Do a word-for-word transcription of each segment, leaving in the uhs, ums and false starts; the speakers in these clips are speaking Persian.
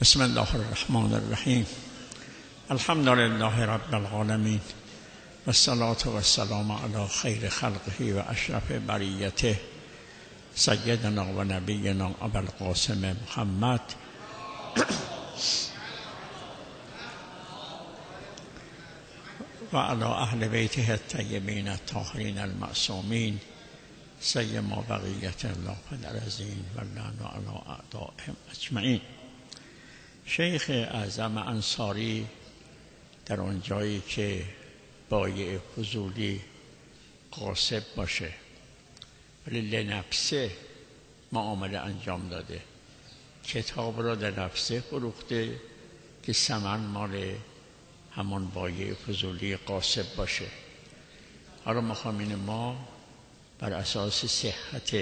بسم الله الرحمن الرحیم. الحمد لله رب العالمین و الصلاة و السلام علی خیر خلقه و اشرف بریته سیدنا و نبینا ابوالقاسم محمد و علی اهل بیته الطیبین الطاهرین المعصومین سیما بقیت الله العظیم و لعن علی اعدائهم اجمعین. شیخ اعظم انصاری در اون جایی که بایع فضولی غاصب باشه ولی لنفسه معامله انجام داده، کتاب را در نفسه فروخته که ثمن مال همون بایع فضولی غاصب باشه. حالا مخامین ما بر اساس صحت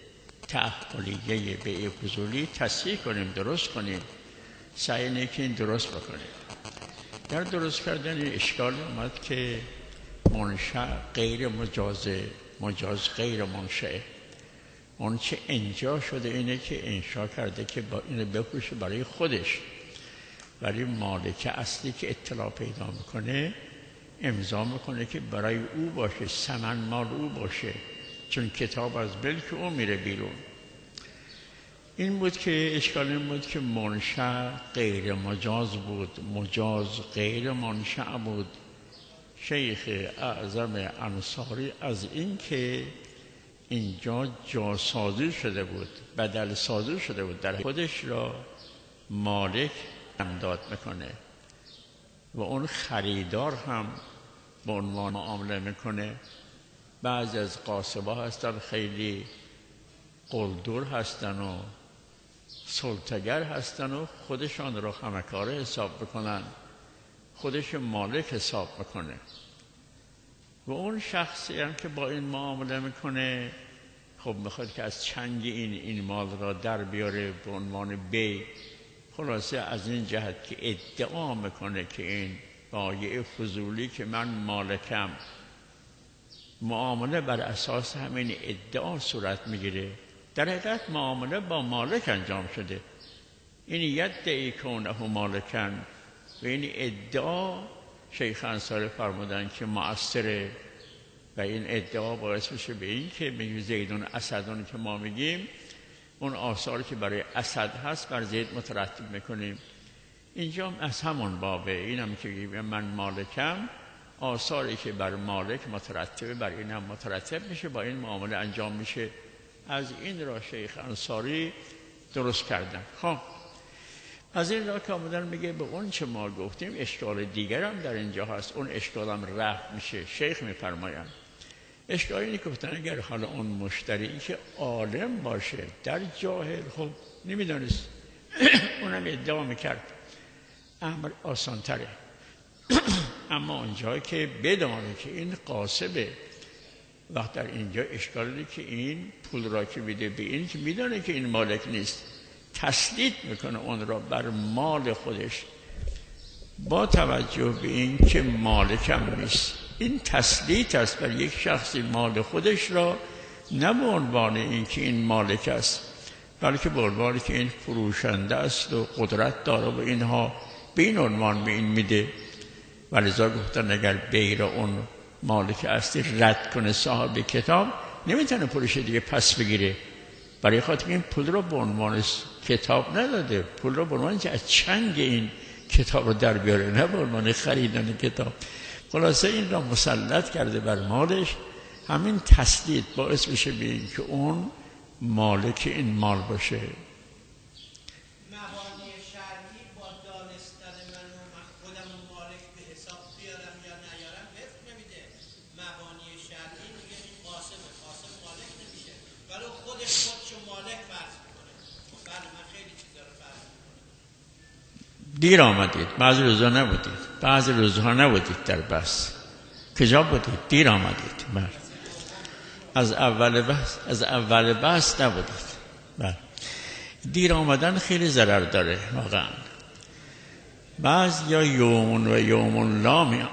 تعقلیه بیع فضولی تصحیح کنیم، درست کنیم، سعی نکنیم درست بکنیم. در درست کردن اشکال اومد که منشأ غیر مجازه، مجاز غیر منشأ. اون چه انشا شده اینه که انشا کرده که با اینو بفروشه برای خودش، ولی مالک اصلی که اطلاع پیدا میکنه امضا میکنه که برای او باشه، ثمن مال او باشه، چون کتاب از ملک او میره بیرون. این بود که اشکال این بود که منشأ غیر مجاز بود، مجاز غیر منشأ بود. شیخ اعظم انصاری از این که اینجا جاسازی شده بود، بدل سازی شده بود، در خودش را مالک امداد میکنه و اون خریدار هم به عنوان معامله میکنه. بعضی از غاصبا هستن خیلی قلدر هستن و سلطگر هستن و خودشان را همکاره حساب بکنن، خودش مالک حساب میکنه و اون شخصی هم که با این معامله میکنه خب میخواد که از چنگ این این مال را در بیاره به عنوان بی. خلاصه از این جهت که ادعا میکنه که این بایع فضولی که من مالکم، معامله بر اساس همین ادعا صورت میگیره. در حقیقت معامله با مالک انجام شده. این یدعی کونه مالکن و این ادعا شیخ انصاری فرمودن که مؤثره و این ادعا باعث میشه به این که میگیم زیدون اسدون که ما میگیم اون آثاری که برای اسد هست بر زید مترتب میکنیم. اینجا از همون بابه، اینم که من مالکم، آثاری که بر مالک مترتبه بر اینم مترتب میشه، با این معامله انجام میشه. از این را شیخ انصاری درست کردن. خب از این را که آمدن میگه به اون چه ما گفتیم اشکال دیگر هم در اینجا هست، اون اشکال هم رفع میشه. شیخ میفرمایند اشکال اینی که گفتن اگر حالا اون مشتری که عالم باشه در جاهل خب نمیدانست اونم ادعا میکرد امر آسان تره. اما اونجایی که بدانه که این غاصبه، وقت در اینجا اشکالی که این پول را که میده به این که میدانه که این مالک نیست، تسلط میکنه اون را بر مال خودش با توجه به این که مالکم نیست. این تسلط است بر یک شخصی مال خودش را، نه به عنوان این که این مالک است، بلکه به عنوان که این فروشنده است و قدرت داره و اینها به این عنوان به این میده. ولذا گفتن اگر بیر اون مالک اصلی رد کنه صاحب کتاب نمیتونه پولش دیگه پس بگیره، برای خاطر این پول رو به عنوان کتاب نداده، پول رو به عنوان که از چنگ این کتاب رو در بیاره، نه به عنوان خریدن کتاب. خلاصه این را مسلط کرده بر مالش. همین تسلط باعث میشه به این که اون مالک این مال باشه. دیر آمدید، بعضی روزها نبودید، بعضی روزها نبودید در بحث. کجا بودید؟ دیر آمدید. بله. از اول بحث از اول بحث نبودید. بله. دیر آمدن خیلی ضرر داره واقعا. بعضی یا یومون و یومون لا میان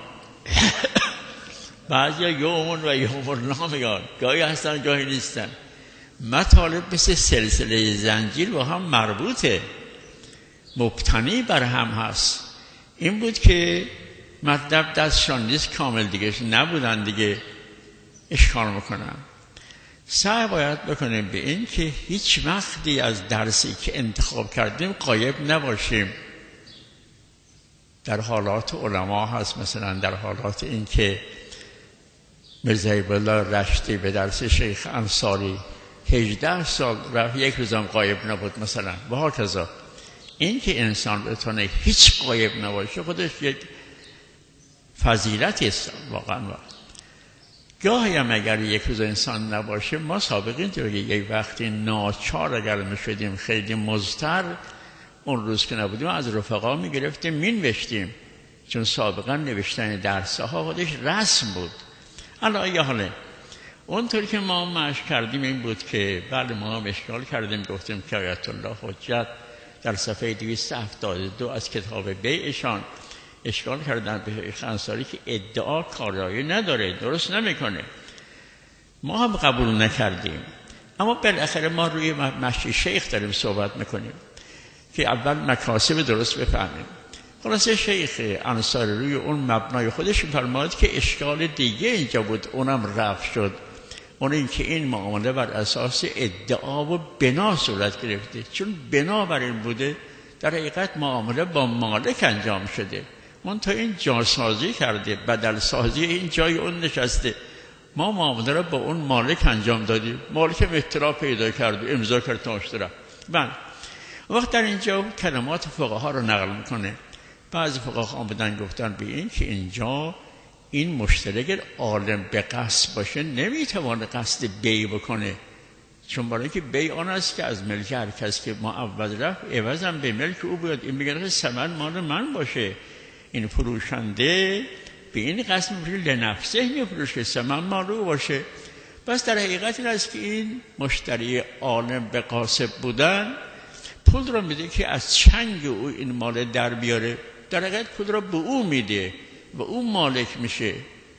بعضی یا یومون و یومون لا میان، گاهی هستن گاهی نیستن. مطالب مثل سلسله زنجیر با هم مربوطه. مبتنی بر هم هست. این بود که مطلب دستشان نیست کامل دیگه نبودن دیگه اشکال میکنن. سعی باید بکنیم به این که هیچ وقتی از درسی که انتخاب کردیم غایب نباشیم. در حالات علما هست، مثلا در حالات این که میرزا هیب‌الله رشتی به درس شیخ انصاری هجده سال رفت یک روزم غایب نبود مثلا و هاکذا. این که انسان بتونه هیچ غایب نباشه خودش یک فضیلتی است واقعا. گاهی هم اگر یک روز انسان نباشه، ما سابقین تو یک وقتی ناچار اگر میشدیم خیلی مضطر، اون روز که نبودیم از رفقا میگرفتیم مینوشتیم، چون سابقا نوشتن درس ها خودش رسم بود. حالا یه حاله اونطور که ما مشق کردیم این بود که بله ما هم اشکال کردیم، گفتیم که آیت الله حجت در صفحه دویست و هفتاد و دو از کتاب بیعشان اشکال کردن به شیخ انصاری که ادعا کارایی نداره، درست نمیکنه. ما هم قبول نکردیم، اما بالاخره ما روی مشی شیخ داریم صحبت میکنیم که اول مکاسب درست بفهمیم. خلاصه شیخ انصاری روی اون مبنای خودش فرمود که اشکال دیگه اینجا بود، اونم رفع شد. اون این که این معامله بر اساس ادعا و بنا صورت گرفته، چون بنا بر این بوده در حقیقت معامله با مالک انجام شده. من تا این جاسازی کرده، بدل سازی این جای اون نشسته، ما معامله را با اون مالک انجام دادیم، مالک اطلاع پیدا کرد و امضا کرد تا اشترا. بله وقت در اینجا کلمات فقها رو نقل میکنه. بعضی فقها آمدن گفتن به این که اینجا این مشتری عالم به قصد باشه نمیتونه قصد بی بکنه، چون برای که بی آن است که از ملک هر کس که ما اول رفت عوضم به ملک او بیاد. این میگه ثمن مال من باشه، این فروشنده به این قصد میفروشه لنفسه میفروشه، ثمن مال او باشه. بس در حقیقت این است که این مشتری عالم به قاصد بودن پول را میده که از چنگ او این مال در بیاره، در حقیقت پول را به او میده و او مالک میشه،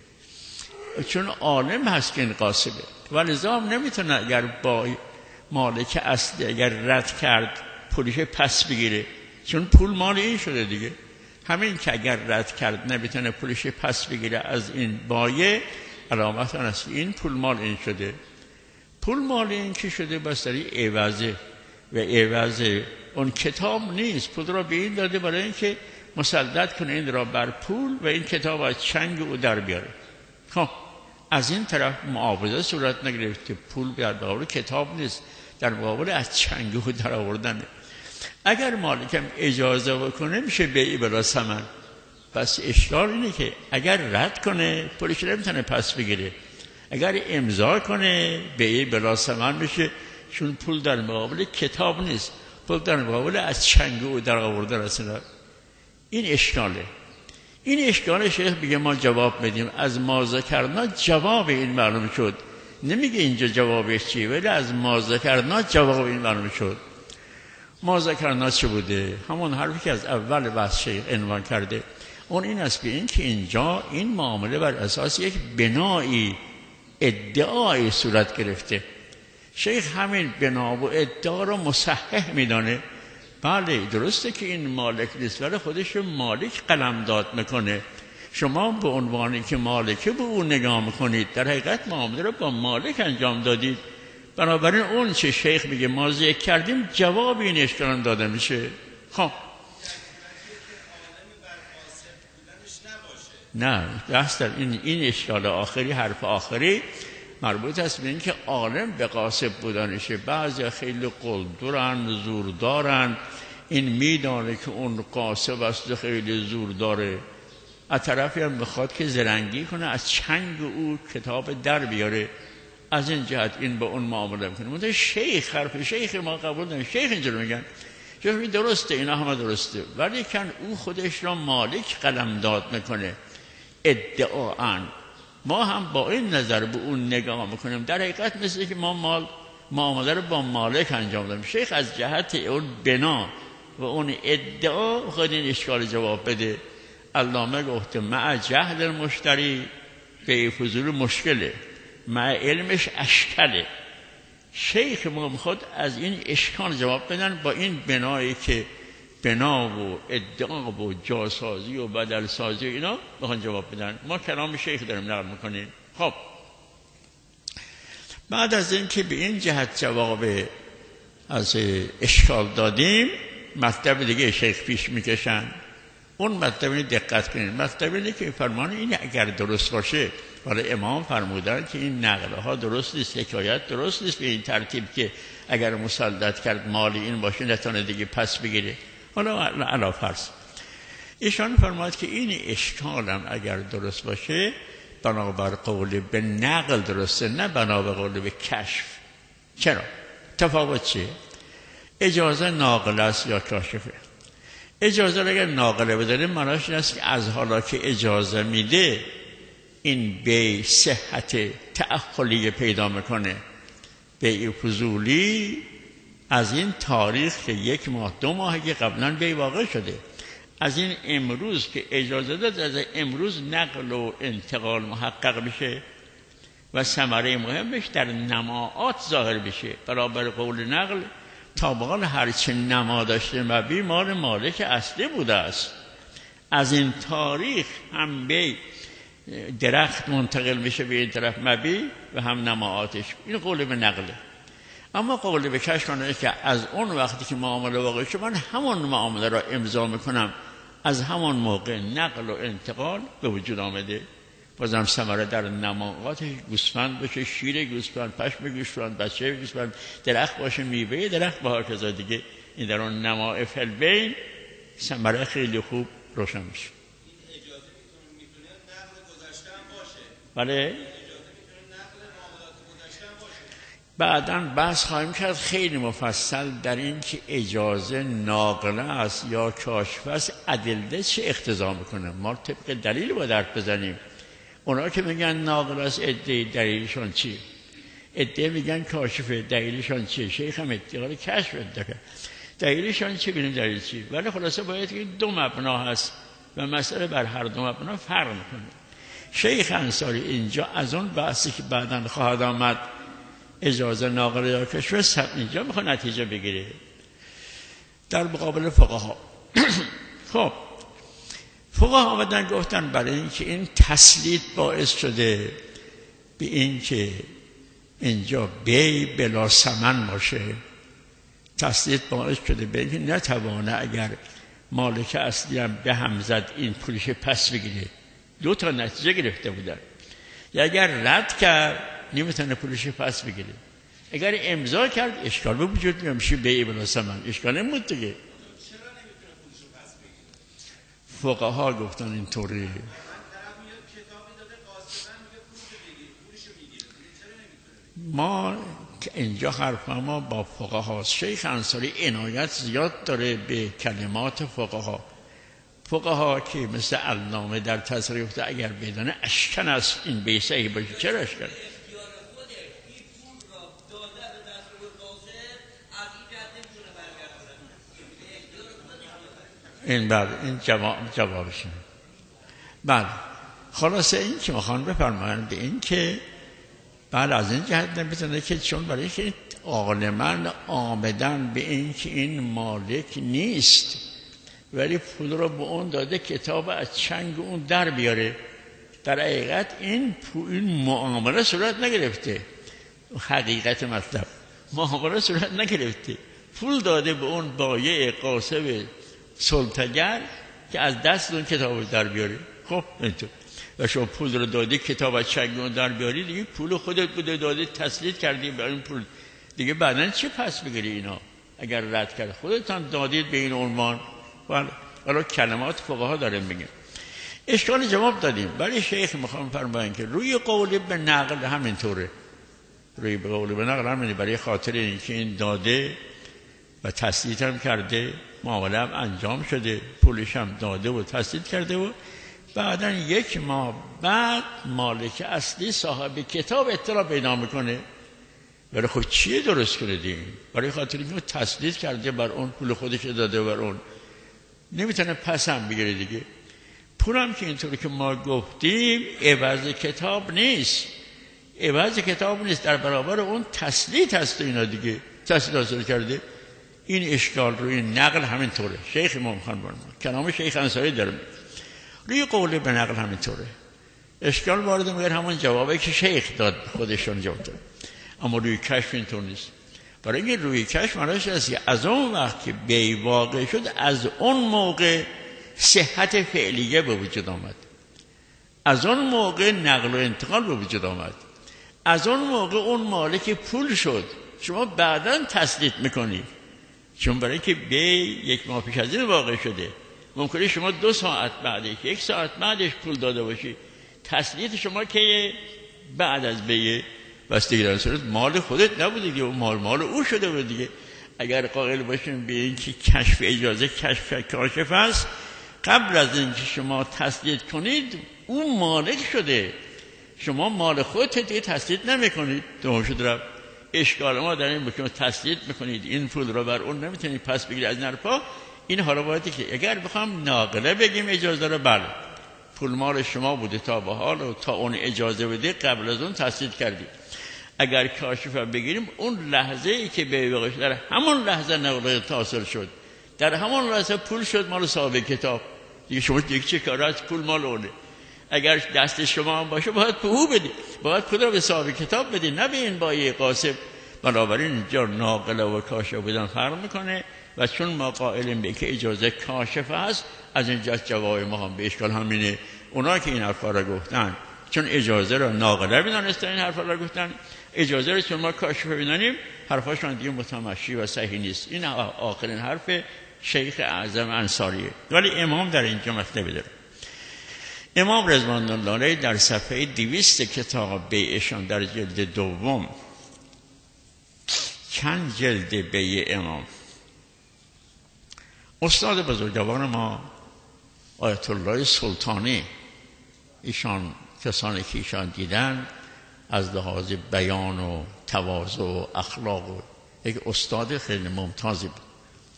چون عالم هست که این قاصده. و لذا هم نمیتونه اگر با مالک اصلی اگر رد کرد پولش پس بگیره، چون پول مال این شده دیگه. همین که اگر رد کرد نمیتونه پولش پس بگیره از این بایه، علامت آن است این پول مال این شده. پول مال این که شده بس داری عوضه و عوضه اون کتاب نیست، پول را به این داده برای اینکه مسلط کنه این را بر پول و این کتاب از چنگ او در بیاره. خب از این طرف معاوضه صورت نگرفت که پول در مقابل کتاب نیست، در مقابل از چنگ او در آوردنه. اگر مالکم اجازه بکنه میشه بیع بلا ثمن. پس اشکال اینه که اگر رد کنه پولش نمیتونه پس بگیره، اگر امضا کنه بیع بلا ثمن میشه، چون پول در مقابل کتاب نیست، پول در مقابل از چنگ او در آورده رسنه. این اشکاله. این اشکال شیخ بگه ما جواب بدیم. از ما ذکرنا جواب این معلوم شد، نمیگه اینجا جوابش چیه، ولی از ما ذکرنا جواب این معلوم شد. ما ذکرنا چه بوده؟ همون حرفی که از اول بحث شیخ عنوان کرده، اون این است که این که اینجا این معامله بر اساس یک بنایی ادعای صورت گرفته. شیخ همین بنا و ادعا رو مصحح میدانه. بله درسته که این مالک نیست، ولی خودش مالک قلمداد میکنه. شما به عنوانی که مالکه به اون نگاه میکنید، در حقیقت معامله رو با مالک انجام دادید. بنابراین اون چه شیخ میگه ما ذکر کردیم جواب این اشکال داده میشه. خب نه بحث در این این اشکال آخری، حرف آخری مربوط است به این که عالم به قاصد بودنشه. بعضی خیلی قلدرن، زور دارن، این میدانه که اون قاصد است خیلی زور داره، از طرفی هم بخواد که زرنگی کنه از چنگ او کتاب در بیاره. از این جهت این با اون معامله میکنه. منتها شیخ حرف شیخ ما قبول نمی. شیخ اینجور میگن شیخ می درسته، اینا همه درسته، ولی کن او خودش را مالک قلمداد میکنه ادعاً. ما هم با این نظر به اون نگاه میکنیم، در حقیقت مثل که ما مال معامله رو با مالک انجام دادیم. شیخ از جهت اون بنا و اون ادعا خود این اشکال جواب بده. علامه گفته مع جهل المشتری به فضول مشکله، مع علمش اشکله. شیخ ما میخواد از این اشکال جواب بدن با این بنایی که بنا و ادعا و جاسازی و بدلسازی اینا بخوان جواب بدن. ما کلام شیخ داریم نقل میکنیم. خب بعد از این که به این جهت جواب از اشکال دادیم، مطلب دیگه شیخ پیش میکشن. اون مطلب اینه دقت کنید. مطلب اینه که فرمان اینه اگر درست باشه، ولی امام فرمودن که این نقله ها درست نیست، حکایت درست نیست به این ترتیب که اگر مسلط کرد مالی این باشه نتونه دیگه پس بگیره. حالا علا فرض ایشان فرماد که این اشکالم اگر درست باشه بنابر قول به نقل درسته، نه بنابر قول به کشف. چرا؟ تفاوت چیه؟ اجازه ناقل است یا کاشفه؟ اجازه اگر ناقله بداریم معناش این است که از حالا که اجازه میده این بی صحت تأخلی پیدا میکنه. بی فضولی از این تاریخ که یک ماه دو ماه که قبلا بی واقع شده، از این امروز که اجازه داد از امروز نقل و انتقال محقق بشه و ثمره مهمش در نماعات ظاهر بشه. برابر قول نقل تا به حال هرچه نما داشته مبی مال مالک اصلی بوده است. از این تاریخ هم بی درخت منتقل میشه به این طرف مبی و هم نماعاتش. این قول به نقله. اما قول به کشف کنه که از اون وقتی که معامله واقع شد من همون معامله را امضا میکنم، از همون موقع نقل و انتقال به وجود آمده. بازم ثمره در نماعاتش گوسفند باشه، شیر گوسفند، پشم گوسفند، بچه گوسفند، درخت باشه، میوه درخت با هر دیگه. این در اون نماء فالبین ثمره خیلی خوب روشن میشه. این اجازه میتونه میتونه نقل گذشته هم باشه. بله. اجازه میتونه نقل معاملات گذشته هم باشه. بعداً بحث خواهیم کرد خیلی مفصل در این که اجازه ناقله است یا کاشفه است، ادله چه اقتضا میکنه. ما طبق دلیل باید حرف بزنیم. اونا که میگن ناقل است ادعای دلیلشون چیه؟ ادعای میگن کاشفه، دلیلشون چیه؟ شیخ هم ادعای کشف ادعا دلیلشون چی؟ ببینیم دلیل چی. ولی خلاصه باید که دو مبنا هست و مسئله بر هر دو مبنا فرق میکنه. شیخ انصاری اینجا از اون بحثی که بعداً خواهد آمد اجازه ناقل یا کشف اینجا میخواد نتیجه بگیره در مقابل فقها. خب فقها آمدن گفتن برای اینکه این تسلیط باعث شده به این که اینجا بی بلا ثمن باشه، تسلیط باعث شده به اینکه نتوانه اگر مالک اصلی هم به هم زد این پولش پس بگیره. دو تا نتیجه گرفته بودن. یا اگر رد کرد نمیتونه پولش پس بگیره، اگر امضا کرد اشکال به وجود میاد، میشه بی بلا ثمن. اشکال نمود دیگه. فقها گفتن اینطوری. ما اینجا حرف ما با فقها است. شیخ انصاری عنایت زیاد داره به کلمات فقها. فقها که مثل علامه در تصریح گفته اگر بدانه اشکن است این بی صحیح باشه. چرا اشکن؟ این بعد این جواب جوابشه. بعد خلاصه این که میخوان بفرمایند به این که بعد از این جهت نمیتونه که چون برای که عالماً آمدن به این که این مالک نیست ولی پول رو به اون داده کتاب از چنگ اون در بیاره. در حقیقت این پول این معامله صورت نگرفته. حقیقت مطلب معامله صورت نگرفته. پول داده به اون بایع قاسب سلطگر که از دست اون کتاب در بیاره. خب اینطور و شما پول رو دادی کتاب از چنگ اون در بیاری دیگه پول خودت بوده دادی تسلیط کردی به این پول دیگه بعدن چه پس بگیری اینا؟ اگر رد کرد خودتان دادید به این عنوان. ولی کلمات فقها داره میگه. اشکال جواب دادیم. ولی شیخ میخوام فرماین که روی قول به نقل همینطوره. روی به قول به نقل همینه. برای خاطر اینکه این داده و تسلیط هم کرده، معامله هم انجام شده، پولش هم داده و تسلیط کرده و بعداً یک ماه بعد مالک اصلی صاحب کتاب اطلاع پیدا میکنه. ولی خب چیه درست کرده؟ برای خاطر اینکه تسلیط کرده بر اون، پول خودش داده بر اون، نمیتونه پس هم بگیره دیگه. پول هم که اینطوری که ما گفتیم عوض کتاب نیست. عوض کتاب نیست، در برابر اون تسلیط هست اینا دیگه. تسلیط حاصل کرده این اشکال روی نقل همینطوره. شیخ امام خان برمان کلام شیخ انصاری داره روی قول به نقل همینطوره. اشکال وارد میگه همون جوابی که شیخ داد خودشون جواب داد، اما روی کشف اینطور نیست. برای اینکه روی کشف معناش است که از اون وقت که بی واقع شد از اون موقع صحت فعلیه به وجود آمد، از اون موقع نقل و انتقال به وجود آمد، از اون موقع اون مالک پول شد. شما بعداً تسلیت میکنید، چون برای که بی یک ماه پیش از این واقع شده، ممکنه شما دو ساعت بعدش یک ساعت بعدش پول داده باشی. تسلیت شما که بعد از بی بستگی در صورت مال خودت نبوده دیگه، مال مال او شده بود دیگه. اگر قائل باشیم به اینکه کشف اجازه کشف کاشف است، قبل از اینکه شما تسلیت کنید اون مالک شده، شما مال خودت دیگه تسلیت نمیکنید. دوم شد رفت. اشکال ما در این بود که تسلیت میکنید این پول رو بر اون نمیتونید پس بگیرید از نرپا. این حالا باید که اگر بخوام ناقله بگیم اجازه رو، بله پول مال شما بوده تا به حال و تا اون اجازه بده قبل از اون تسلیت کردید. اگر کاشف بگیریم اون لحظه ای که به واقع در همون لحظه نقل حاصل شد، در همون لحظه پول شد مال صاحب کتاب دیگه. شما دیگه چه کار از پول مال اونه. اگر دست شما هم باشه باید پول بدید، باید پول رو به صاحب کتاب بدید، نه به این بایع قاسم. بنابراین اینجا ناقل و کاشف بودن فرق میکنه و چون ما قائلیم به که اجازه کاشف است، از اینجا جواب ما هم به اشکال همینه. اونا که این حرفا را گفتن چون اجازه را ناقله میدونستن این حرفا را گفتن، اجازه را چون ما کاشف میدونیم حرفاشون دیگه متمشی و صحیح نیست. این آخرین حرف شیخ اعظم انصاریه. ولی امام در اینجا مطلبی داره. امام رضوان الله علیه در صفحه دویست کتاب بیعشان در جلد دوم، چند جلد بیع امام، استاد بزرگوار ما آیت الله سلطانی، ایشان کسانی که ایشان دیدن از لحاظ بیان و تواضع و اخلاق و یک استاد خیلی ممتازی بود.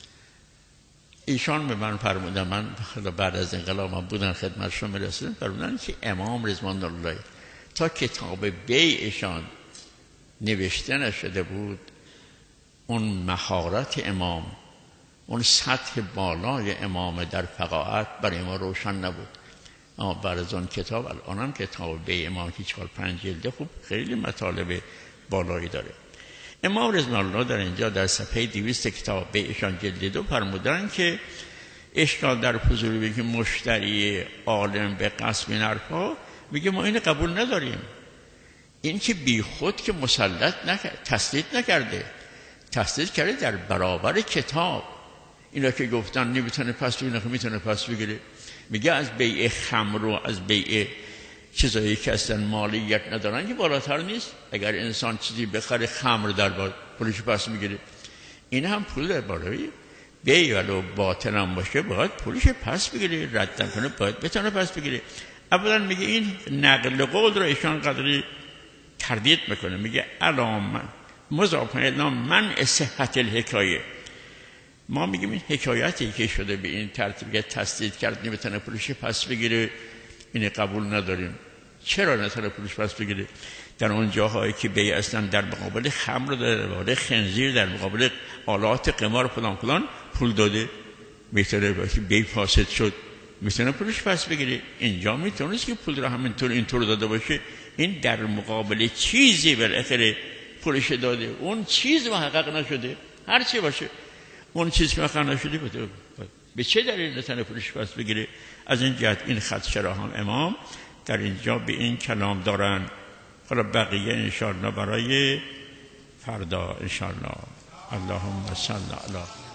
ایشان به من فرمودن، من بعد از انقلاب من بودن خدمتشون میرسیدم، فرمودن که امام رضوان الله تا کتاب بیعشان نوشته نشده بود اون مهارت امام، اون سطح بالای امام در فقاهت برای ما روشن نبود. اما بعد از اون کتاب، الان هم کتاب بیع امام که چهار پنج جلده، خوب خیلی مطالب بالایی داره. امام رضوان الله در اینجا در صفحه دویست کتاب بیعشان جلد دو فرمودن که اشکال در فضولی بگه مشتری عالم به قسم نرفا، میگه ما اینو قبول نداریم. این که بی خود که مسلط نکرد، تسلیت نکرده، تسلیت کرده در برابر کتاب. اینا که گفتن نمیتونه پس بگیره، میتونه پس بگیره. میگه از بیع خمر و از بیع چیزایی که اصلا مالیت ندارن که بالاتر نیست. اگر انسان چیزی بخره خمر در باید پولش پس میگیره، این هم پول در بالایی بیع ولو باطل هم باشه باید پولش پس بگیره، رد کنه باید بتونه پس بگیره. اولا میگه این نقل قول رو ایشان قدری تردید میکنه، میگه علام مضاف الی من صحت الحکایه. ما میگیم این حکایتی که شده به این ترتیب که تسدید کرد نمیتونه پولش پس بگیره، این قبول نداریم. چرا نتونه پولش پس بگیره؟ در اون جاهایی که بیع اصلا در مقابل خمر، در مقابل خنزیر، در مقابل آلات قمار فلان فلان پول داده، میتونه باشه بیع فاسد شد، میتونه پولش پس بگیره. اینجا میتونه که پول رو همینطور اینطور داده باشه، این در مقابل چیزی بالاخره پولش داده، اون چیز محقق نشده، هر چی باشه اون چیز که محقق نشده بده، به چه دلیل نتونه پولش پس بگیره؟ از این جهت این خط شراحان امام در اینجا به این کلام دارن. حالا بقیه انشاءالله برای فردا انشاءالله. اللهم صل علی